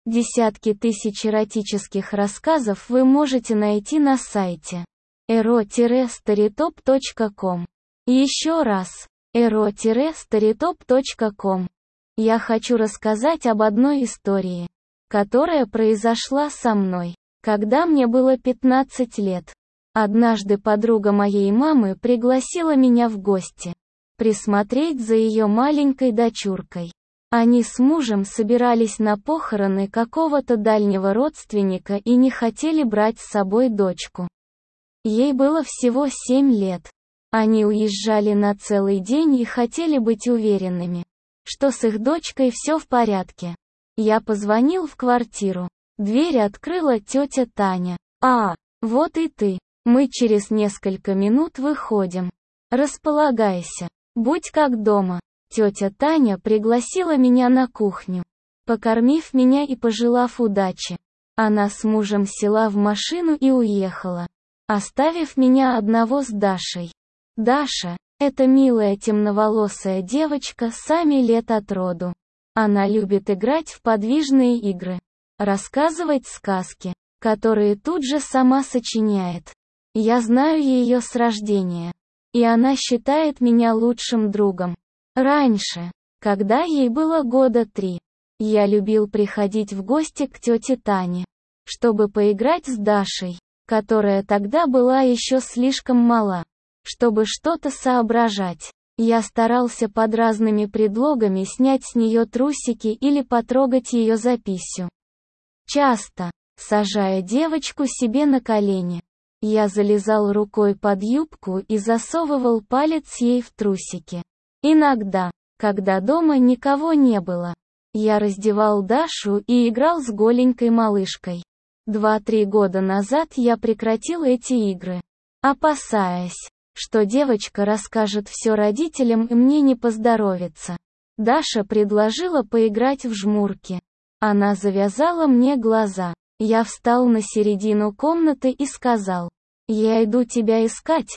Десятки тысяч эротических рассказов вы можете найти на сайте ero-storytop.com. Еще раз, ero-storytop.com. Я хочу рассказать об одной истории, которая произошла со мной, когда мне было 15 лет. Однажды подруга моей мамы пригласила меня в гости, присмотреть за ее маленькой дочуркой. Они с мужем собирались на похороны какого-то дальнего родственника и не хотели брать с собой дочку. Ей было всего 7 лет. Они уезжали на целый день и хотели быть уверенными, что с их дочкой все в порядке. Я позвонил в квартиру. Дверь открыла тетя Таня. «А, вот и ты. Мы через несколько минут выходим. Располагайся. Будь как дома». Тетя Таня пригласила меня на кухню. Покормив меня и пожелав удачи, она с мужем села в машину и уехала, оставив меня одного с Дашей. Даша — это милая темноволосая девочка сами лет от роду. Она любит играть в подвижные игры, рассказывать сказки, которые тут же сама сочиняет. Я знаю ее с рождения, и она считает меня лучшим другом. Раньше, когда ей было года 3, я любил приходить в гости к тете Тане, чтобы поиграть с Дашей, которая тогда была еще слишком мала, чтобы что-то соображать. Я старался под разными предлогами снять с нее трусики или потрогать ее за писю. Часто, сажая девочку себе на колени, я залезал рукой под юбку и засовывал палец ей в трусики. Иногда, когда дома никого не было, я раздевал Дашу и играл с голенькой малышкой. 2-3 года назад я прекратил эти игры, опасаясь, что девочка расскажет все родителям и мне не поздоровится. Даша предложила поиграть в жмурки. Она завязала мне глаза. Я встал на середину комнаты и сказал: «Я иду тебя искать».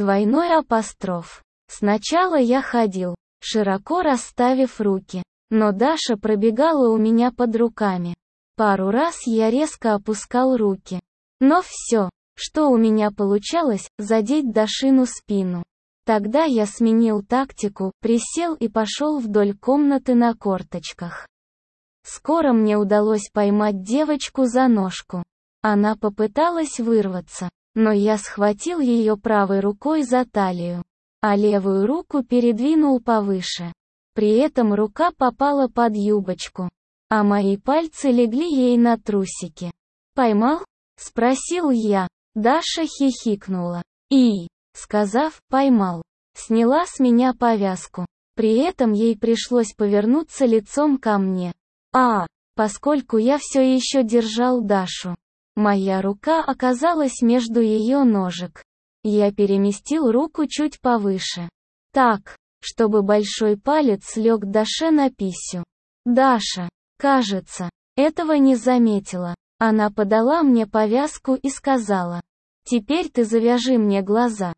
Сначала я ходил, широко расставив руки, но Даша пробегала у меня под руками. Пару раз я резко опускал руки. Но все, что у меня получалось, задеть Дашину спину. Тогда я сменил тактику, присел и пошел вдоль комнаты на корточках. Скоро мне удалось поймать девочку за ножку. Она попыталась вырваться, но я схватил ее правой рукой за талию, а левую руку передвинул повыше. При этом рука попала под юбочку, а мои пальцы легли ей на трусики. «Поймал?» — спросил я. Даша хихикнула. Сказав «поймал», сняла с меня повязку. При этом ей пришлось повернуться лицом ко мне. Поскольку я все еще держал Дашу, моя рука оказалась между ее ножек. Я переместил руку чуть повыше, так, чтобы большой палец лег Даше на писю. Даша, кажется, этого не заметила. Она подала мне повязку и сказала: «Теперь ты завяжи мне глаза».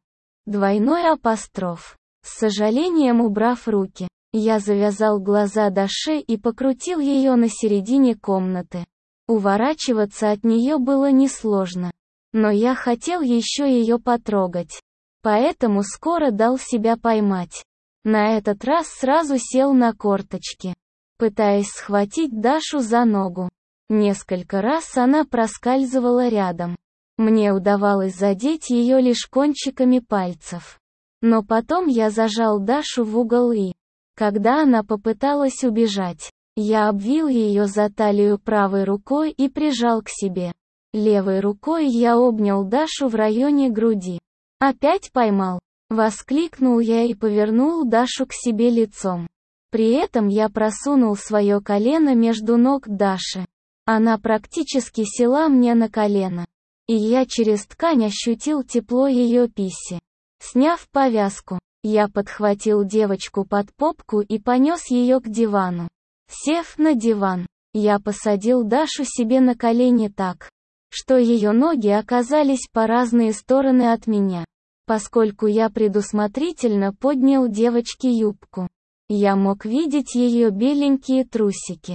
С сожалением убрав руки, я завязал глаза Даше и покрутил ее на середине комнаты. Уворачиваться от нее было несложно. Но я хотел еще ее потрогать. Поэтому скоро дал себя поймать. На этот раз сразу сел на корточки, пытаясь схватить Дашу за ногу. Несколько раз она проскальзывала рядом. Мне удавалось задеть ее лишь кончиками пальцев. Но потом я зажал Дашу в угол и, когда она попыталась убежать, я обвил ее за талию правой рукой и прижал к себе. Левой рукой я обнял Дашу в районе груди. «Опять поймал?» — воскликнул я и повернул Дашу к себе лицом. При этом я просунул свое колено между ног Даши. Она практически села мне на колено. И я через ткань ощутил тепло ее писи. Сняв повязку, я подхватил девочку под попку и понес ее к дивану. Сев на диван, я посадил Дашу себе на колени так, что ее ноги оказались по разные стороны от меня. Поскольку я предусмотрительно поднял девочке юбку, я мог видеть ее беленькие трусики,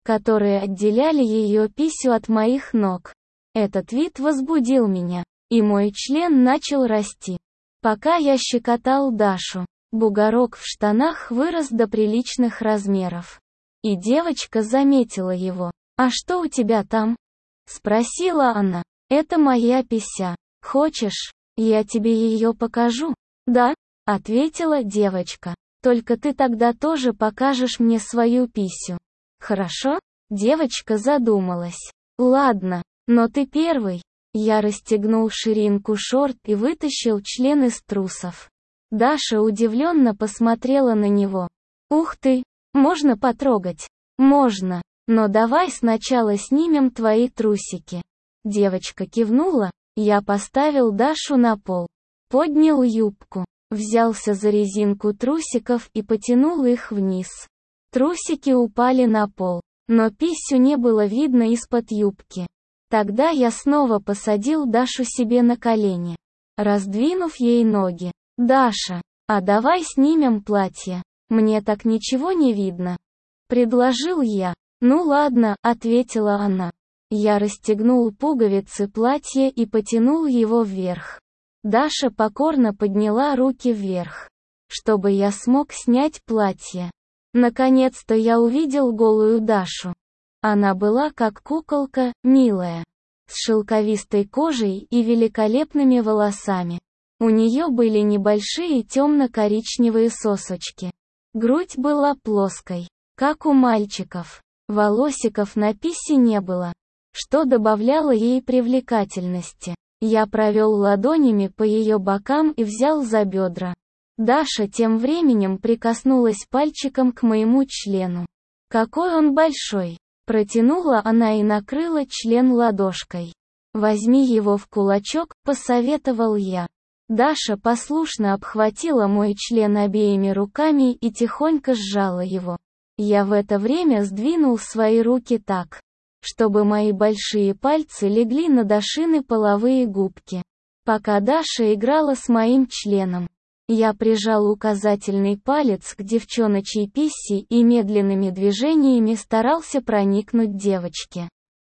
которые отделяли ее писю от моих ног. Этот вид возбудил меня, и мой член начал расти. Пока я щекотал Дашу, бугорок в штанах вырос до приличных размеров. И девочка заметила его. «А что у тебя там?» — спросила она. «Это моя пися. Хочешь, я тебе ее покажу?» «Да», — ответила девочка. «Только ты тогда тоже покажешь мне свою писю. Хорошо?» Девочка задумалась. «Ладно, но ты первый». Я расстегнул ширинку шорт и вытащил член из трусов. Даша удивленно посмотрела на него. «Ух ты, можно потрогать?» «Можно, но давай сначала снимем твои трусики». Девочка кивнула, я поставил Дашу на пол. Поднял юбку, взялся за резинку трусиков и потянул их вниз. Трусики упали на пол, но писю не было видно из-под юбки. Тогда я снова посадил Дашу себе на колени, раздвинув ей ноги. «Даша, а давай снимем платье, мне так ничего не видно», — предложил я. «Ну ладно», — ответила она. Я расстегнул пуговицы платья и потянул его вверх. Даша покорно подняла руки вверх, чтобы я смог снять платье. Наконец-то я увидел голую Дашу. Она была как куколка, милая, с шелковистой кожей и великолепными волосами. У нее были небольшие темно-коричневые сосочки. Грудь была плоской, как у мальчиков. Волосиков на писе не было, что добавляло ей привлекательности. Я провел ладонями по ее бокам и взял за бедра. Даша тем временем прикоснулась пальчиком к моему члену. «Какой он большой!» Протянула она и накрыла член ладошкой. «Возьми его в кулачок», — посоветовал я. Даша послушно обхватила мой член обеими руками и тихонько сжала его. Я в это время сдвинул свои руки так, чтобы мои большие пальцы легли на Дашины половые губки. Пока Даша играла с моим членом, я прижал указательный палец к девчоночьей писси и медленными движениями старался проникнуть девочке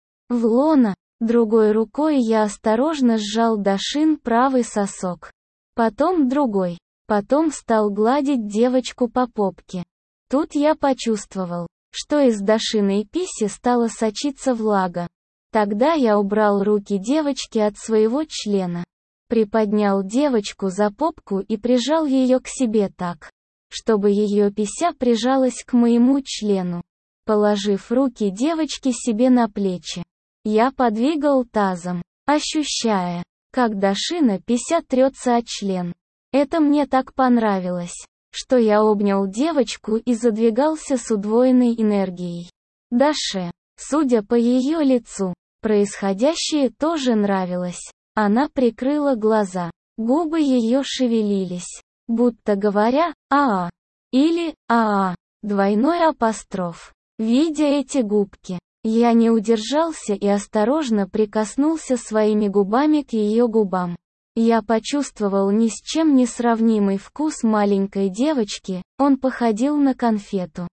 в лоно. Другой рукой я осторожно сжал Дашин правый сосок. Потом другой. Потом стал гладить девочку по попке. Тут я почувствовал, что из Дашиной писи стала сочиться влага. Тогда я убрал руки девочки от своего члена. Приподнял девочку за попку и прижал ее к себе так, чтобы ее пися прижалась к моему члену. Положив руки девочки себе на плечи, я подвигал тазом, ощущая, как Дашина пися трется о член. Это мне так понравилось, что я обнял девочку и задвигался с удвоенной энергией. Даше, судя по ее лицу, происходящее тоже нравилось. Она прикрыла глаза, губы ее шевелились, будто говоря «аа» или «аа», двойной апостроф. Видя эти губки, я не удержался и осторожно прикоснулся своими губами к ее губам. Я почувствовал ни с чем не сравнимый вкус маленькой девочки, он походил на конфету.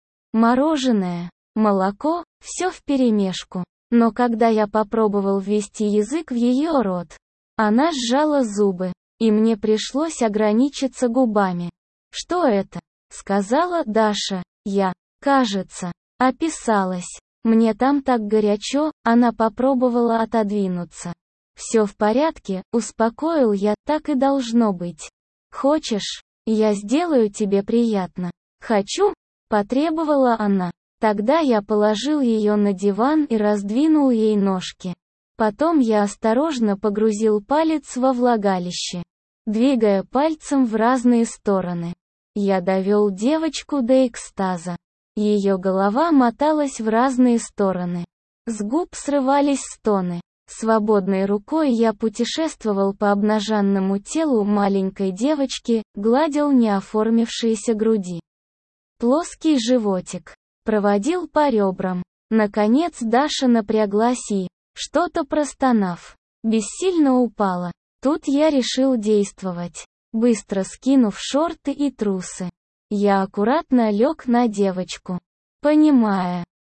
Мороженое, молоко, все вперемешку. Но когда я попробовал ввести язык в ее рот, она сжала зубы, и мне пришлось ограничиться губами. «Что это?» — сказала Даша. Я, кажется, описалась. Мне там так горячо, она попробовала отодвинуться. «Все в порядке», — успокоил я, так и должно быть. «Хочешь, я сделаю тебе приятно?» «Хочу», — потребовала она. Тогда я положил ее на диван и раздвинул ей ножки. Потом я осторожно погрузил палец во влагалище, двигая пальцем в разные стороны. Я довел девочку до экстаза. Ее голова моталась в разные стороны. С губ срывались стоны. Свободной рукой я путешествовал по обнаженному телу маленькой девочки, гладил неоформившиеся груди. Плоский животик. Проводил по ребрам. Наконец Даша напряглась и, что-то простонав, бессильно упала. Тут я решил действовать. Быстро скинув шорты и трусы, я аккуратно лег на девочку, понимая,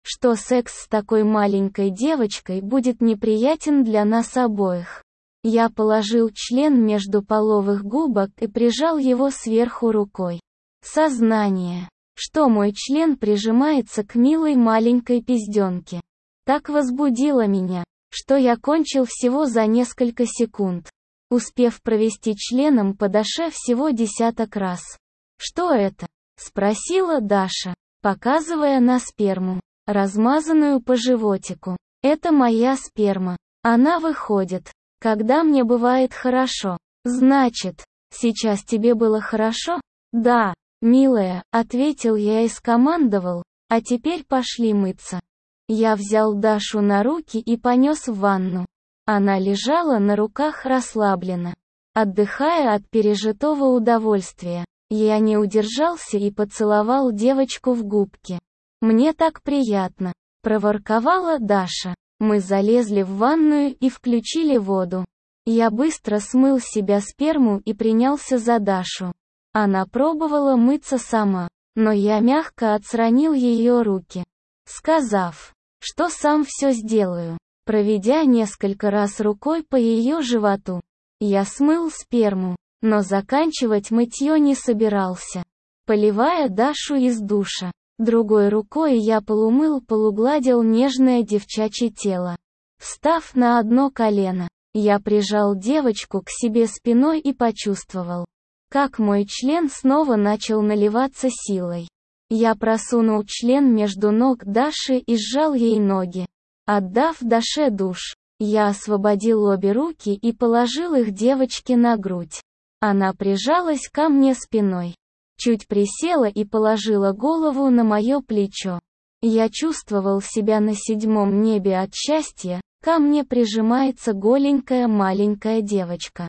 что секс с такой маленькой девочкой будет неприятен для нас обоих. Я положил член между половых губок и прижал его сверху рукой. Сознание, что мой член прижимается к милой маленькой пизденке, так возбудило меня, что я кончил всего за несколько секунд, успев провести членом по Даше всего десяток раз. «Что это?» — спросила Даша, показывая на сперму, размазанную по животику. «Это моя сперма. Она выходит, когда мне бывает хорошо». «Значит, сейчас тебе было хорошо?» «Да, милая», — ответил я и скомандовал, «а теперь пошли мыться». Я взял Дашу на руки и понес в ванну. Она лежала на руках расслабленно, отдыхая от пережитого удовольствия. Я не удержался и поцеловал девочку в губки. «Мне так приятно», — проворковала Даша. Мы залезли в ванную и включили воду. Я быстро смыл с себя сперму и принялся за Дашу. Она пробовала мыться сама, но я мягко отстранил ее руки, сказав, что сам все сделаю. Проведя несколько раз рукой по ее животу, я смыл сперму, но заканчивать мытье не собирался. Поливая Дашу из душа, другой рукой я полугладил нежное девчачье тело. Встав на одно колено, я прижал девочку к себе спиной и почувствовал, как мой член снова начал наливаться силой. Я просунул член между ног Даши и сжал ей ноги. Отдав Даше душ, я освободил обе руки и положил их девочке на грудь. Она прижалась ко мне спиной, чуть присела и положила голову на мое плечо. Я чувствовал себя на седьмом небе от счастья, ко мне прижимается голенькая маленькая девочка.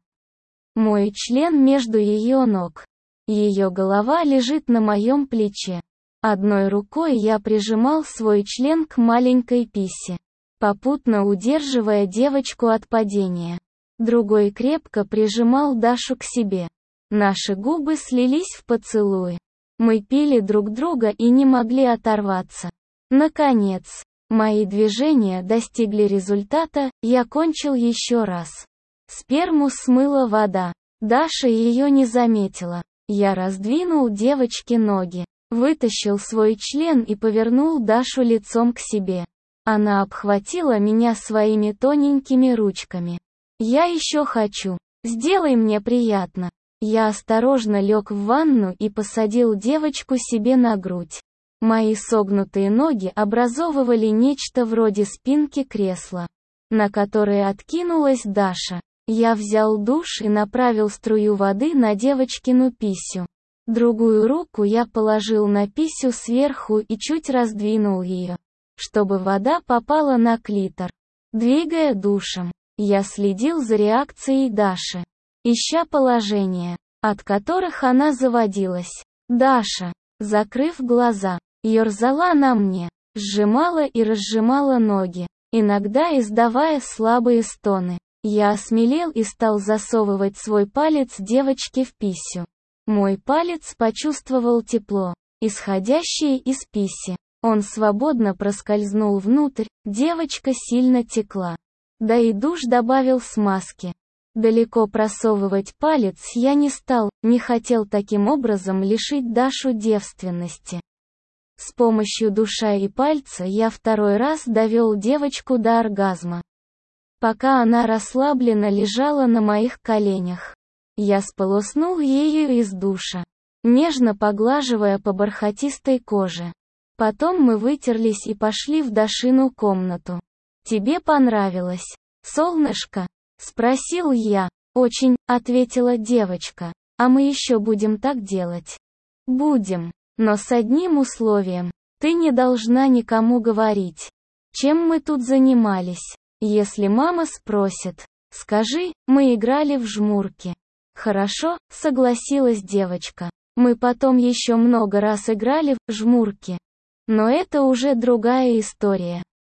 Мой член между ее ног. Ее голова лежит на моем плече. Одной рукой я прижимал свой член к маленькой писе, попутно удерживая девочку от падения. Другой крепко прижимал Дашу к себе. Наши губы слились в поцелуи. Мы пили друг друга и не могли оторваться. Наконец, мои движения достигли результата, я кончил еще раз. Сперму смыла вода. Даша ее не заметила. Я раздвинул девочке ноги, вытащил свой член и повернул Дашу лицом к себе. Она обхватила меня своими тоненькими ручками. «Я еще хочу. Сделай мне приятно». Я осторожно лег в ванну и посадил девочку себе на грудь. Мои согнутые ноги образовывали нечто вроде спинки кресла, на которое откинулась Даша. Я взял душ и направил струю воды на девочкину писю. Другую руку я положил на писю сверху и чуть раздвинул ее, чтобы вода попала на клитор. Двигая душем, я следил за реакцией Даши, ища положения, от которых она заводилась. Даша, закрыв глаза, ерзала на мне, сжимала и разжимала ноги, иногда издавая слабые стоны. Я осмелел и стал засовывать свой палец девочке в писю. Мой палец почувствовал тепло, исходящее из писи. Он свободно проскользнул внутрь, девочка сильно текла. Да и душ добавил смазки. Далеко просовывать палец я не стал, не хотел таким образом лишить Дашу девственности. С помощью душа и пальца я второй раз довел девочку до оргазма. Пока она расслабленно лежала на моих коленях, я сполоснул ею из душа, нежно поглаживая по бархатистой коже. Потом мы вытерлись и пошли в Дашину комнату. «Тебе понравилось, солнышко?» — спросил я. «Очень», — ответила девочка. «А мы еще будем так делать?» «Будем, но с одним условием. Ты не должна никому говорить, чем мы тут занимались. Если мама спросит, скажи, мы играли в жмурки». «Хорошо», — согласилась девочка. «Мы потом еще много раз играли в жмурки. Но это уже другая история».